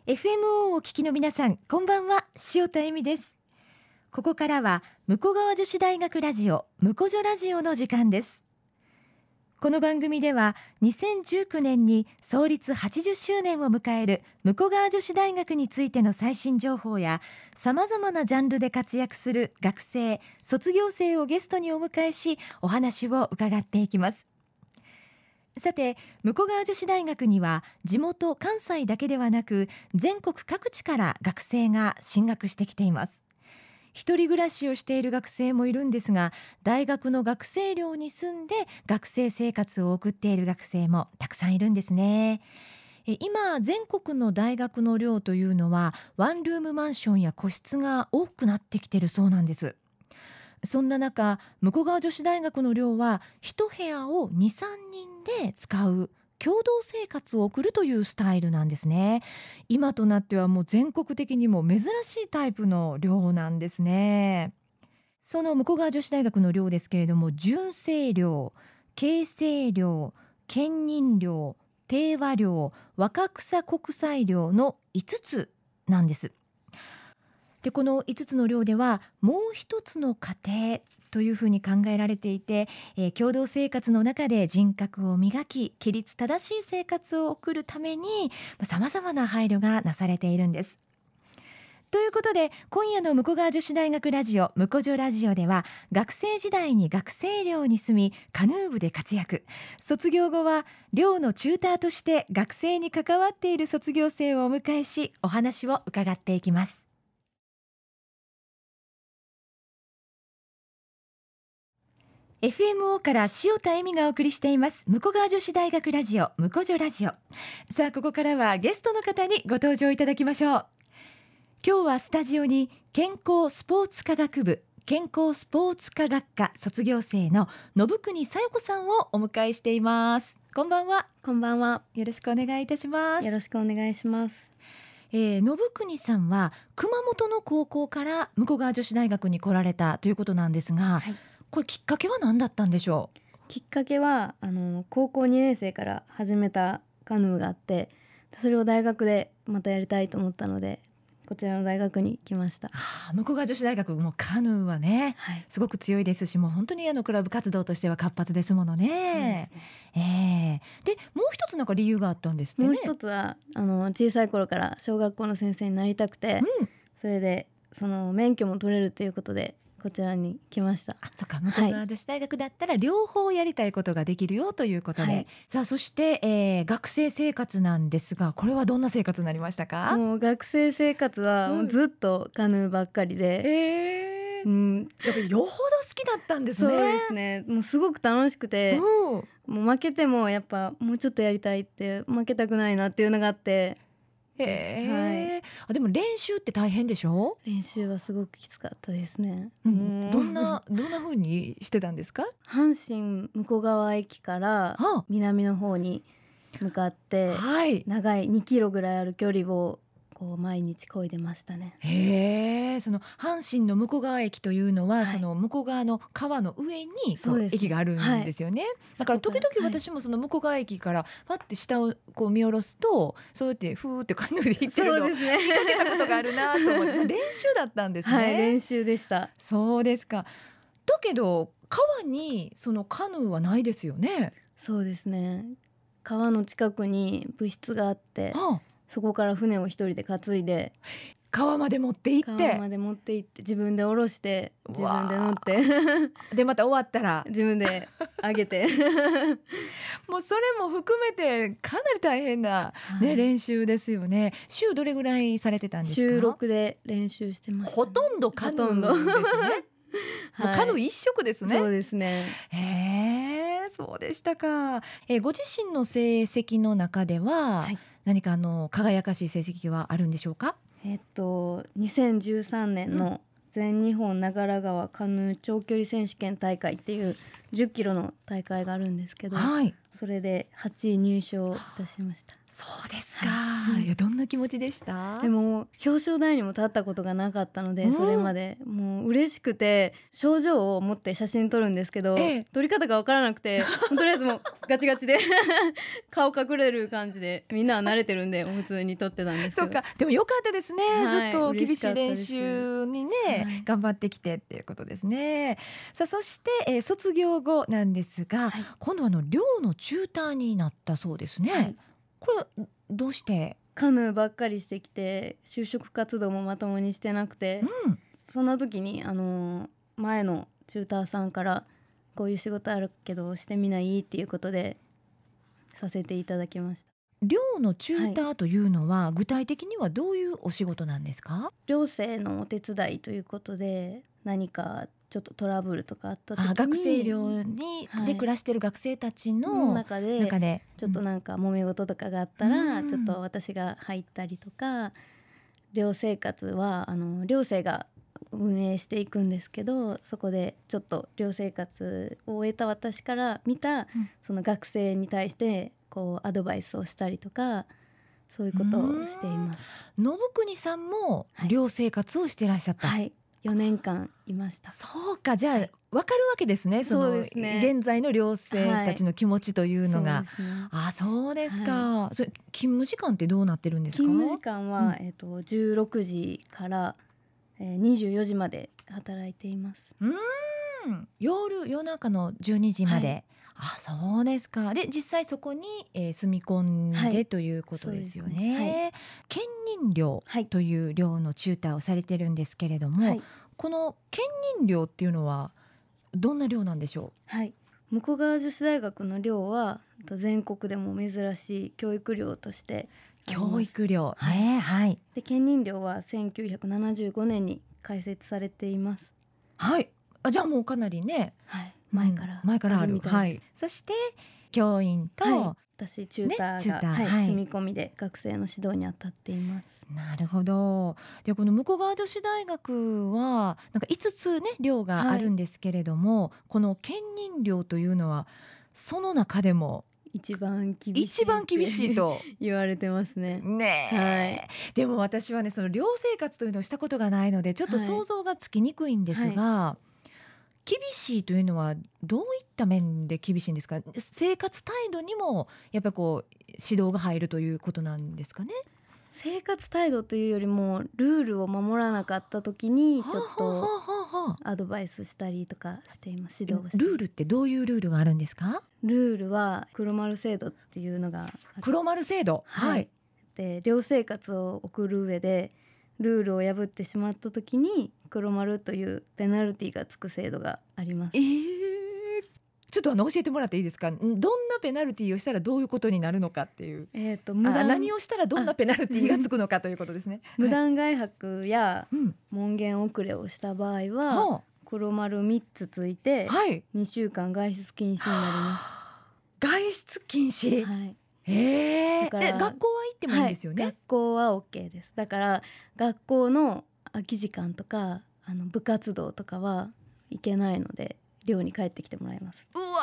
FMO をお聞きの皆さん、こんばんは。塩田恵美です。ここからは武庫川女子大学ラジオ武庫女ラジオの時間です。この番組では2019年に創立80周年を迎える武庫川女子大学についての最新情報や、さまざまなジャンルで活躍する学生卒業生をゲストにお迎えし、お話を伺っていきます。さて、武庫川女子大学には地元関西だけではなく、全国各地から学生が進学してきています。一人暮らしをしている学生もいるんですが、大学の学生寮に住んで学生生活を送っている学生もたくさんいるんですね。今、全国の大学の寮というのはワンルームマンションや個室が多くなってきているそうなんです。そんな中、武庫川女子大学の寮は一部屋を 2,3 人で使う共同生活を送るというスタイルなんですね。今となってはもう全国的にも珍しいタイプの寮なんですね。その武庫川女子大学の寮ですけれども、純正寮、慶成寮、兼任寮、定和寮、若草国際寮の5つなんです。で、この5つの寮ではもう一つの家庭というふうに考えられていて、共同生活の中で人格を磨き、規律正しい生活を送るためにさまざまな配慮がなされているんです。ということで、今夜の武庫川女子大学ラジオ武庫女ラジオでは、学生時代に学生寮に住みカヌー部で活躍、卒業後は寮のチューターとして学生に関わっている卒業生をお迎えし、お話を伺っていきます。FMO から塩田恵美がお送りしています武庫川女子大学ラジオ武庫女ラジオ。さあ、ここからはゲストの方にご登場いただきましょう。今日はスタジオに健康スポーツ科学部健康スポーツ科学科卒業生の信国小夜子さんをお迎えしています。こんばんは。 こんばんは。 よろしくお願いいたします。 よろしくお願いします。 信国さんは熊本の高校から武庫川女子大学に来られたということなんですが、 はい、 これきっかけは何だったんでしょう？ きっかけは高校2年生から始めたカヌーがあって、それを大学でまたやりたいと思ったので、こちらの大学に来ました。 武庫川女子大学もカヌーはね、 はい、 すごく強いですし、もう本当にクラブ活動としては活発ですものね。で、もう一つなんか理由があったんですってね。 もう一つは小さい頃から小学校の先生になりたくて、それでその免許も取れるということでこちらに来ました。 そっか、武庫川女子大学だったら両方やりたいことができるよということで、はい、さあ、そして、学生生活なんですが、これはどんな生活になりましたか？ もう学生生活はもうずっとカヌーばっかりで、 やっぱりよほど好きだったんですね。 そうですね。もうすごく楽しくて、もう負けてもやっぱもうちょっとやりたいって、負けたくないなっていうのがあって、 はい、でも練習って大変でしょ？ 練習はすごくきつかったですね。 どんな風にしてたんですか？ 阪神武庫川駅から南の方に向かって、長い2キロぐらいある距離をこう毎日漕いでましたね。 その阪神の武庫川駅というのは、その向こう側の川の上に駅があるんですよね。だから時々私もその武庫川駅からパッて下をこう見下ろすと、そうやってふーってカヌーで行ってるのを見かけたことがあるなと思って、練習だったんですね。 はい、練習でした。 そうですか。だけど川にそのカヌーはないですよね。 そうですね。川の近くに部室があって、そこから船を一人で担いで川まで持って行って自分で下ろして自分で乗ってでまた終わったら自分で上げてもうそれも含めてかなり大変な、練習ですよね。週どれぐらいされてたんですか？ 週6で練習してました、ね、 ほとんどカヌーですね。もうカヌー一色ですね。 そうですね。 そうでしたか。ご自身の成績の中では、何か輝かしい成績はあるんでしょうか ？2013年の全日本長良川カヌー長距離選手権大会っていう10キロの大会があるんですけど、それで8位入賞いたしました。 そうですか、いやどんな気持ちでした？ でも表彰台にも立ったことがなかったので、それまでもう嬉しくて賞状を持って写真撮るんですけど、撮り方が分からなくてとりあえずもうガチガチで顔隠れる感じで、みんなは慣れてるんで普通に撮ってたんですけど。 そうか、でもよかったですね、ずっと厳しい練習にね、頑張ってきてっていうことですね。さあそして、卒業後なんですが、今度は寮のチューターになったそうですね。これどうして？ カヌーばっかりしてきて就職活動もまともにしてなくて、そんな時に前のチューターさんからこういう仕事あるけどしてみないっていうことでさせていただきました。 寮のチューターというのは、具体的にはどういうお仕事なんですか？ 寮生のお手伝いということで、何かちょっとトラブルとかあった時に、 学生寮に、で暮らしている学生たちの中でちょっとなんか揉め事とかがあったら、ちょっと私が入ったりとか、寮生活は寮生が運営していくんですけど、そこでちょっと寮生活を終えた私から見た、その学生に対してこうアドバイスをしたりとか、そういうことをしています。 信国さんも寮生活をしていらっしゃった？ 4年間いました。 そうか、じゃあ、分かるわけですね、現在の寮生たちの気持ちというのが。そうですか、それ勤務時間ってどうなってるんですか？ 勤務時間は、16時から、24時まで働いています。 夜中の12時まで、そうですか。で実際そこに、住み込んでということですよね。兼任寮という寮のチューターをされてるんですけれども、この兼任寮っていうのはどんな寮なんでしょう？ 向川女子大学の寮は全国でも珍しい教育寮として教育寮、 で兼任寮は1975年に開設されています。 じゃあもうかなりね、 前からあるみたいです。そして教員と、 私チューターが、住み込みで学生の指導に当たっています。 なるほど。でこの向川女子大学はなんか5つね寮があるんですけれども、この兼任寮というのはその中でも一番厳しいと言われてますね。 でも私はね、その寮生活というのをしたことがないのでちょっと想像がつきにくいんですが、厳しいというのはどういった面で厳しいんですか？生活態度にもやっぱりこう指導が入るということなんですかね？ 生活態度というよりもルールを守らなかった時にちょっとアドバイスしたりとかしています。指導をして。 ルールってどういうルールがあるんですか？ ルールは黒丸制度っていうのが黒丸制度、 で寮生活を送る上でルールを破ってしまった時に黒丸というペナルティがつく制度があります。 ちょっと教えてもらっていいですか？どんなペナルティをしたらどういうことになるのかっていう、何をしたらどんなペナルティがつくのかということですね。 無断外泊や門限遅れをした場合は、黒丸3つついて2週間外出禁止になります。 外出禁止、学校は行ってもいいんですよね？ 学校は OK です。だから学校の空き時間とか部活動とかは行けないので寮に帰ってきてもらいます。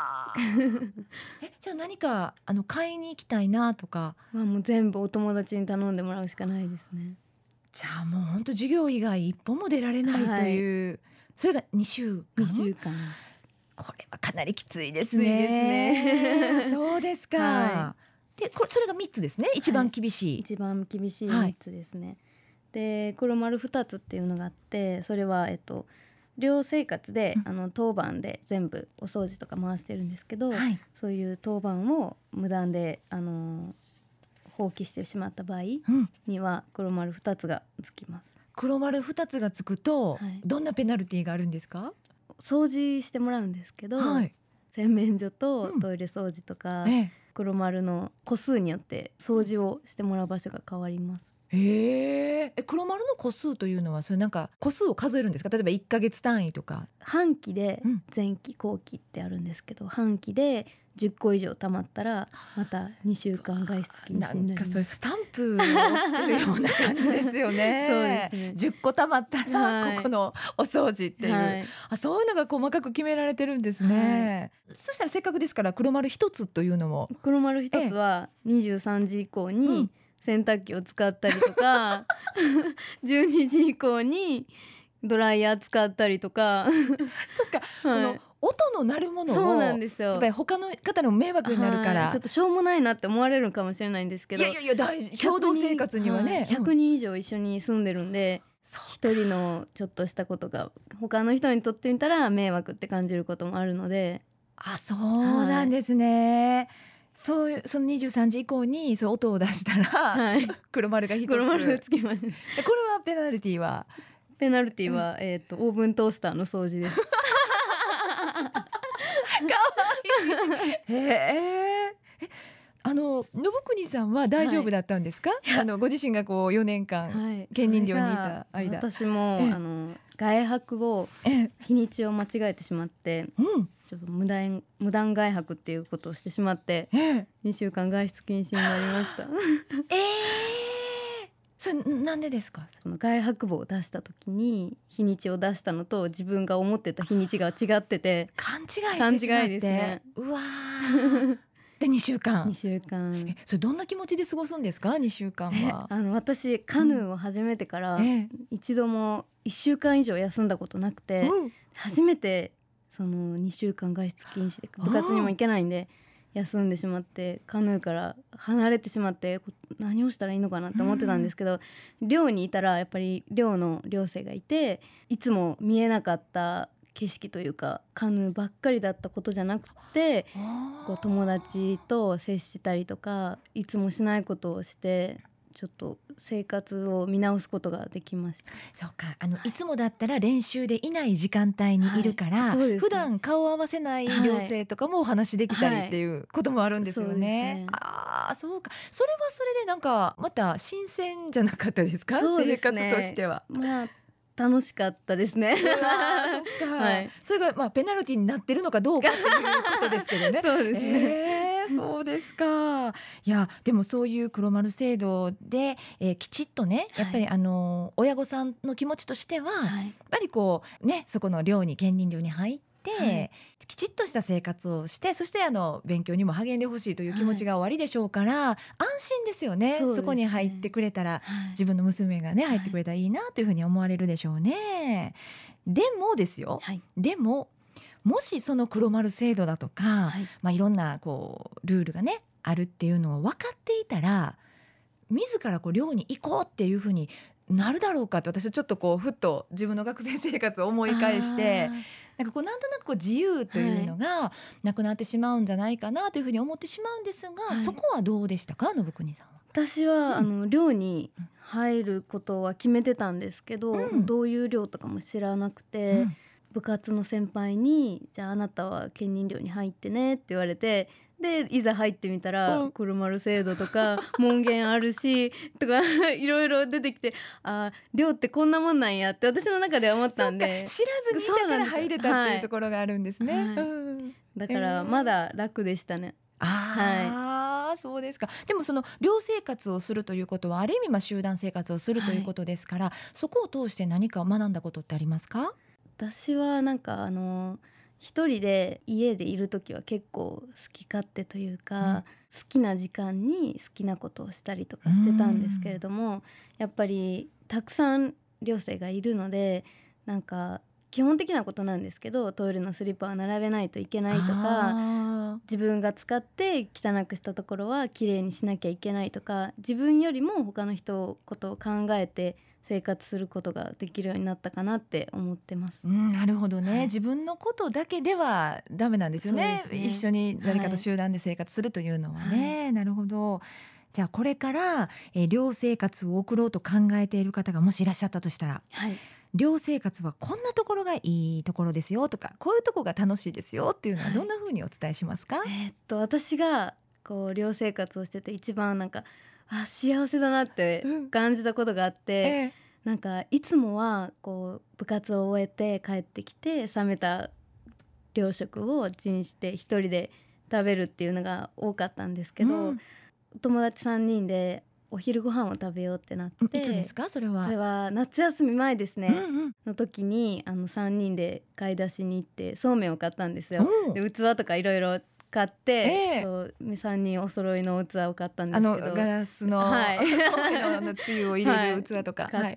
じゃあ何か買いに行きたいなとかもう全部お友達に頼んでもらうしかないですね。 じゃあもう本当授業以外一歩も出られないという、それが2週間。これはかなりきついですね。そうですか。でそれが3つですね。一番厳しい 3つですね。で黒丸2つっていうのがあって、それは寮生活で当番で全部お掃除とか回してるんですけど、そういう当番を無断で放棄してしまった場合には黒丸2つがつきます。 黒丸2つがつくと、どんなペナルティがあるんですか？ 掃除してもらうんですけど、洗面所とトイレ掃除とか、黒丸の個数によって掃除をしてもらう場所が変わります。 黒丸の個数というのはそれなんか個数を数えるんですか？例えば1ヶ月単位とか。 半期で前期後期ってあるんですけど、半期で 10個以上貯まったらまた2週間外出禁止になります。 なんかそれスタンプをしてるような感じですよね。 そうですね。 10個貯まったら、 はいここのお掃除っていう、 はい、 そういうのが細かく決められてるんですね、そしたらせっかくですから黒丸一つというのも。 黒丸一つは23時以降に洗濯機を使ったりとか、12時以降にドライヤー使ったりとかそっか、この音の鳴るものをそうなんですよ。 やっぱり他の方の迷惑になるから、 ちょっとしょうもないなって思われるかもしれないんですけど、 いや大事、共同生活にはね、 100人以上一緒に住んでるんで、一人のちょっとしたことが他の人にとってみたら迷惑って感じることもあるので。 そうなんですね、そういうその23時以降にそういう音を出したら、黒丸が一つ、 黒丸つきました。 これはペナルティはオーブントースターの掃除です。かわいい。へえ。信国さんは大丈夫だったんですか？ご自身がこう4年間、兼任寮にいた間。 私も外泊を日にちを間違えてしまって、ちょっと無断外泊っていうことをしてしまって、2週間外出禁止になりました。 それなんでですか？ その外泊簿を出した時に日にちを出したのと自分が思ってた日にちが違ってて、 勘違いしてしまって、 ですね、 うわで2週間それどんな気持ちで過ごすんですか？2週間は。 私カヌーを始めてから一度も1週間以上休んだことなくて、初めてその2週間外出禁止で部活にも行けないんで休んでしまって、カヌーから離れてしまって、何をしたらいいのかなって思ってたんですけど、寮にいたらやっぱり寮の寮生がいて、いつも見えなかった景色というかカヌーばっかりだったことじゃなくて、こう友達と接したりとかいつもしないことをして、ちょっと生活を見直すことができました。 そうか、いつもだったら練習でいない時間帯にいるから、普段顔を合わせない寮生とかもお話できたりっていうこともあるんですよね。そうか、それはそれでなんかまた新鮮じゃなかったですか？生活としては。 楽しかったですね。 それがペナルティになってるのかどうかっていうことですけどね。 そうですね。 そうですか。いやでもそういう黒丸制度で、きちっとね、やっぱり親御さんの気持ちとしては、やっぱりこうね、そこの寮に兼任寮に入って、きちっとした生活をして、そして勉強にも励んでほしいという気持ちがおありでしょうから、安心ですよね。そこに入ってくれたら、自分の娘がね入ってくれたらいいなというふうに思われるでしょうね。でもですよ、でももしその黒丸制度だとか、いろんなこうルールがねあるっていうのを分かっていたら、自らこう寮に行こうっていうふうになるだろうかって、私はちょっとこうふっと自分の学生生活を思い返して、なんとなくこう自由というのがなくなってしまうんじゃないかなというふうに思ってしまうんですが、そこはどうでしたか、信国さんは？ 私は、寮に入ることは決めてたんですけど、どういう寮とかも知らなくて、部活の先輩にじゃああなたは兼任寮に入ってねって言われて、でいざ入ってみたら、黒丸制度とか門限あるしとかいろいろ出てきて、寮ってこんなもんなんやって私の中では思ったんで、 知らずにいたから入れたっていうところがあるんですね。 だからまだ楽でしたね。 そうですか。でもその寮生活をするということはある意味集団生活をするということですから、そこを通して何か学んだことってありますか？ 私はなんか一人で家でいる時は結構好き勝手というか、好きな時間に好きなことをしたりとかしてたんですけれども、やっぱりたくさん寮生がいるので、なんか基本的なことなんですけど、トイレのスリッパは並べないといけないとか、自分が使って汚くしたところはきれいにしなきゃいけないとか、自分よりも他の人のことを考えて生活することができるようになったかなって思ってます。 なるほどね、自分のことだけではダメなんですよね。一緒に誰かと集団で生活するというのはね、なるほど。じゃあこれから、寮生活を送ろうと考えている方がもしいらっしゃったとしたら、寮生活はこんなところがいいところですよとか、こういうところが楽しいですよっていうのはどんな風にお伝えしますか？ 私がこう寮生活をしてて一番なんか幸せだなって感じたことがあって、なんかいつもはこう部活を終えて帰ってきて冷めた寮食をチンして一人で食べるっていうのが多かったんですけど、友達3人でお昼ご飯を食べようってなって、 いつですかそれは？ それは夏休み前ですね、の時に3人で買い出しに行ってそうめんを買ったんですよ。で器とかいろいろ買って、そう3人お揃いの器を買ったんですけど、 ガラスの、そうめんのつゆを入れる器とか、 買って、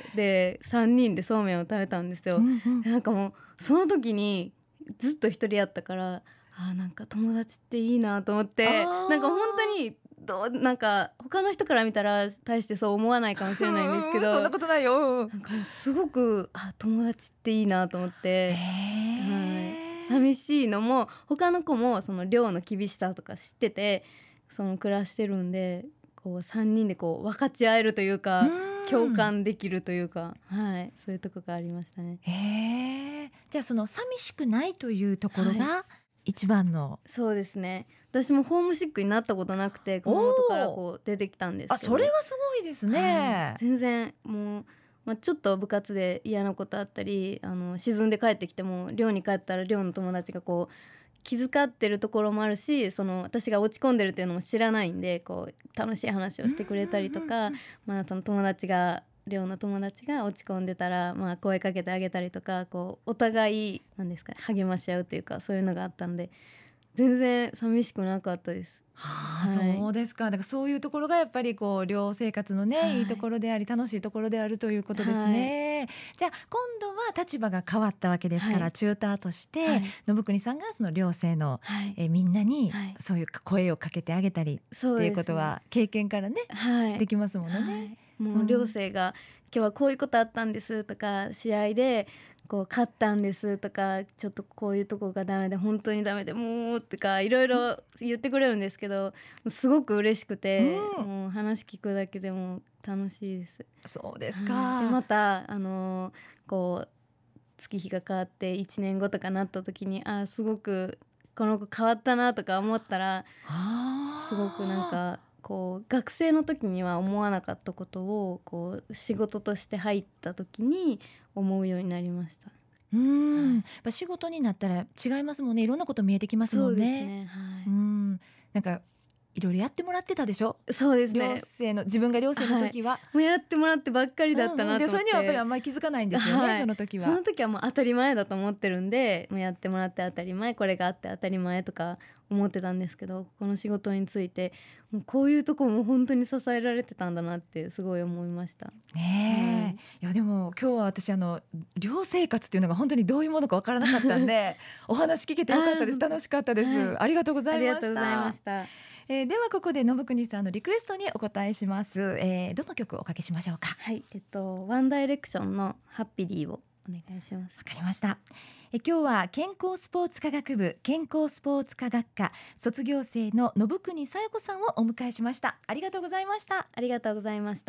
で3人でそうめんを食べたんですよ。なんかもうその時にずっと一人やったから、なんか友達っていいなと思って、なんか本当になんか他の人から見たら大してそう思わないかもしれないんですけど、 そんなことないよ。 なんかもうすごく友達っていいなと思って、寂しいのも他の子もその寮の厳しさとか知っててその暮らしてるんで、こう3人でこう分かち合えるというか共感できるというか、そういうとこがありましたね。 じゃあその寂しくないというところが一番の、 そうですね。私もホームシックになったことなくて熊本からこう出てきたんですけど、 それはすごいですね。 全然もう、ちょっと部活で嫌なことあったり沈んで帰ってきても寮に帰ったら寮の友達がこう気遣ってるところもあるし、その私が落ち込んでるっていうのも知らないんでこう楽しい話をしてくれたりとか、その寮の友達が落ち込んでたら、声かけてあげたりとか、こうお互いなんですか、励まし合うというかそういうのがあったんで全然寂しくなかったです。 そうですか。だからそういうところがやっぱりこう寮生活のね、いいところであり楽しいところであるということですね。じゃあ今度は立場が変わったわけですから、チューターとして、信国さんがその寮生の、みんなにそういう声をかけてあげたりっていうことは経験からね、できますものね。 もう寮生が今日はこういうことあったんですとか、試合でこう勝ったんですとか、ちょっとこういうとこがダメで本当にダメでもうとかいろいろ言ってくれるんですけど、すごく嬉しくて、もう話聞くだけでも楽しいです。 そうですか。 でまたこう月日が変わって1年後とかなった時にすごくこの子変わったなとか思ったら、すごくなんかこう学生の時には思わなかったことをこう仕事として入った時に思うようになりました。 仕事になったら違いますもんね。いろんなこと見えてきますもんね。 そうですね。 なんかいろいろやってもらってたでしょ。 そうですね。 自分が寮生の時は、 もうやってもらってばっかりだったなと思って、 それにはやっぱりあんまり気づかないんですよね、その時は。 その時はもう当たり前だと思ってるんで、もうやってもらって当たり前、これがあって当たり前とか思ってたんですけど、この仕事についてもうこういうとこも本当に支えられてたんだなってすごい思いました。 いやでも今日は私寮生活っていうのが本当にどういうものかわからなかったんでお話聞けてよかったです。楽しかったです。ありがとうございました。 ありがとうございました。 ではここで信国さんのリクエストにお答えします。どの曲をおかけしましょうか。 ワンダイレクションのハッピリーをお願いします。 わかりました。今日は健康スポーツ科学部健康スポーツ科学科卒業生の信国さよ子さんをお迎えしました。ありがとうございました。 ありがとうございました。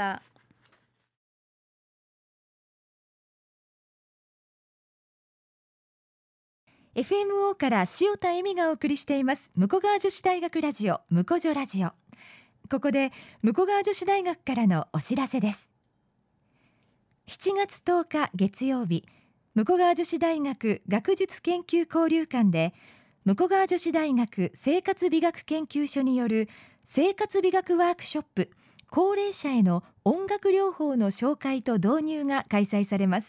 FMO から塩田恵美がお送りしています武庫川女子大学ラジオ武庫女ラジオ。ここで武庫川女子大学からのお知らせです。7月10日月曜日、武庫川女子大学学術研究交流館で武庫川女子大学生活美学研究所による生活美学ワークショップ高齢者への音楽療法の紹介と導入が開催されます。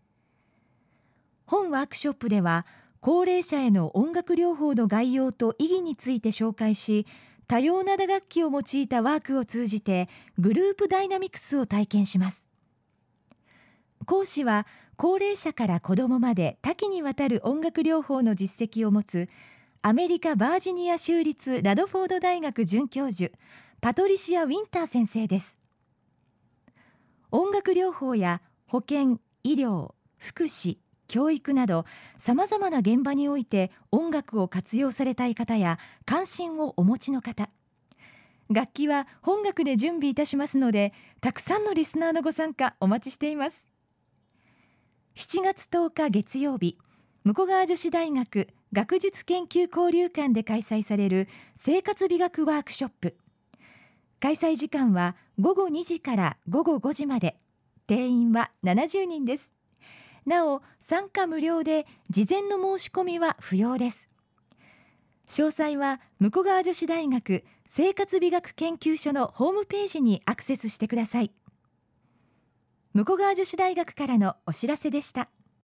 本ワークショップでは高齢者への音楽療法の概要と意義について紹介し、多様な打楽器を用いたワークを通じてグループダイナミクスを体験します。講師は高齢者から子どもまで多岐にわたる音楽療法の実績を持つアメリカバージニア州立ラドフォード大学准教授パトリシア・ウィンター先生です。音楽療法や保健、医療、福祉、教育などさまざまな現場において音楽を活用されたい方や関心をお持ちの方、楽器は本学で準備いたしますので、たくさんのリスナーのご参加お待ちしています。7月10日月曜日、武庫川女子大学学術研究交流館で開催される生活美学ワークショップ。開催時間は午後2時から午後5時まで、定員は70人です。なお参加無料で事前の申し込みは不要です。 詳細は武庫川女子大学生活美学研究所のホームページにアクセスしてください。武庫川女子大学からのお知らせでした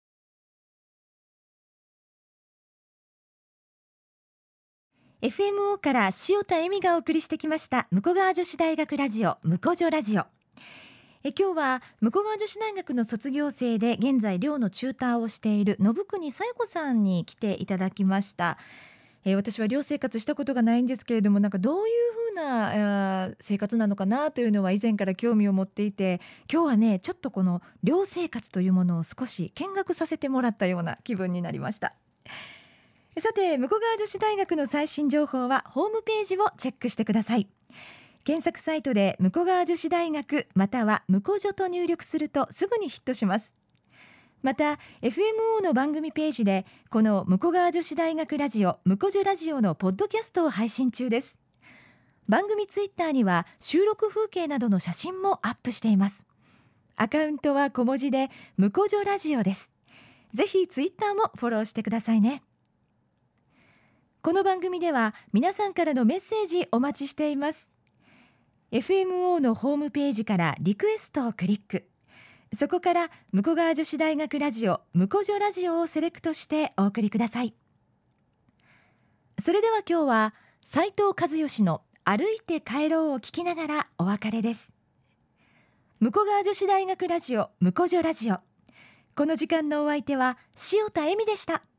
。FMO から塩田恵美がお送りしてきました武庫川女子大学ラジオ武庫女ラジオ。今日は武庫川女子大学の卒業生で現在寮のチューターをしている信国紗代子さんに来ていただきました。私は寮生活したことがないんですけれども、なんかどういうふうな生活なのかなというのは以前から興味を持っていて、今日はねちょっとこの寮生活というものを少し見学させてもらったような気分になりました。さて、武庫川女子大学の最新情報はホームページをチェックしてください。検索サイトで武庫川女子大学または武庫女と入力するとすぐにヒットします。また FMO の番組ページでこの武庫川女子大学ラジオ武庫女ラジオのポッドキャストを配信中です。番組ツイッターには収録風景などの写真もアップしています。アカウントは小文字で武庫女ラジオです。ぜひツイッターもフォローしてくださいね。この番組では皆さんからのメッセージお待ちしています。FMO のホームページからリクエストをクリック、そこから武庫川女子大学ラジオ武庫女ラジオをセレクトしてお送りください。それでは今日は斉藤和義の歩いて帰ろうを聞きながらお別れです。武庫川女子大学ラジオ武庫女ラジオ、この時間のお相手は塩田恵美でした。